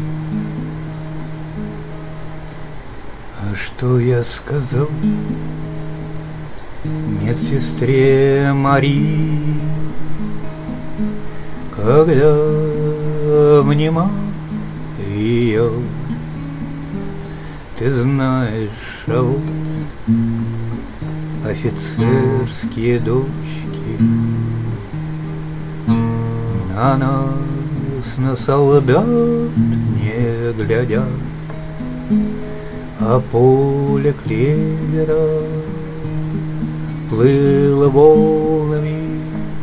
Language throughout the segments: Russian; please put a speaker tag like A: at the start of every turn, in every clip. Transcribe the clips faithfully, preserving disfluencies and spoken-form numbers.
A: А что я сказал медсестре Марии, когда обнимал ее? Ты знаешь, а вот офицерские дочки на нас, на солдат не глядят, а поле клевера плыло волнами,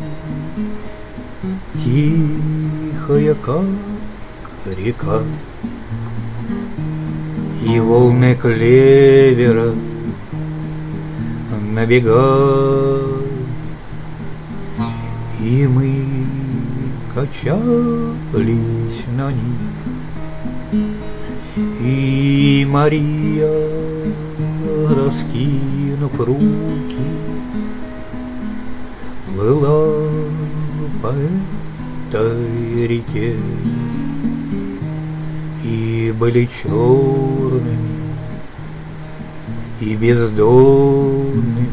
A: тихая, как река. И волны клевера набегали, и мы качались на них. И Мария, раскинув руки, плыла по этой реке. И были черными и бездонными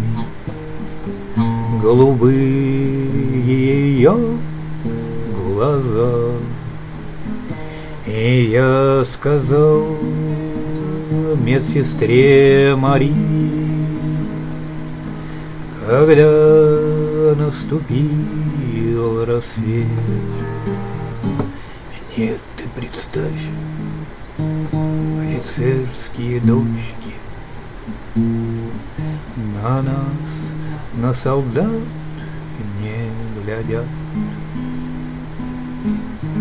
A: голубые ее глаза. И я сказал медсестре Марии, когда наступил рассвет: нет, ты представь, офицерские дочки на нас, на солдат не глядят.